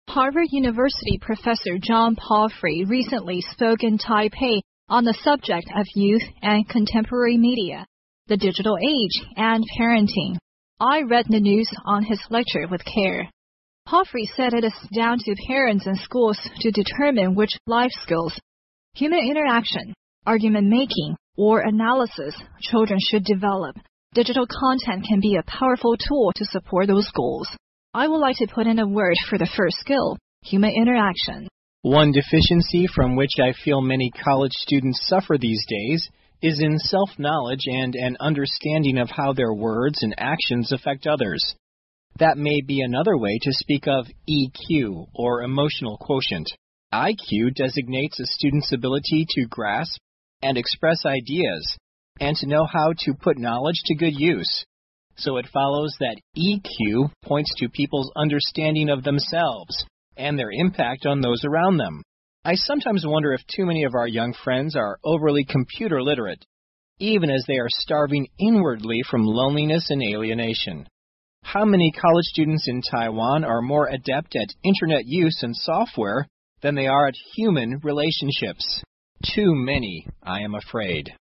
Harvard University professor John Palfrey recently spoke in Taipei on the subject of youth and contemporary media, the digital age, and parenting. I read the news on his lecture with care. Palfrey said it is down to parents and schools to determine which life skills, human interaction, argument making, or analysis children should develop. Digital content can be a powerful tool to support those goals. I would like to put in a word for the first skill, human interaction. One deficiency from which I feel many college students suffer these days is in self-knowledge and an understanding of how their words and actions affect others. That may be another way to speak of EQ, or emotional quotient. IQ designates a student's ability to grasp and express ideas, and to know how to put knowledge to good use. So it follows that EQ points to people's understanding of themselves and their impact on those around them. I sometimes wonder if too many of our young friends are overly computer literate, even as they are starving inwardly from loneliness and alienation. How many college students in Taiwan are more adept at internet use and software than they are at human relationships? Too many, I am afraid.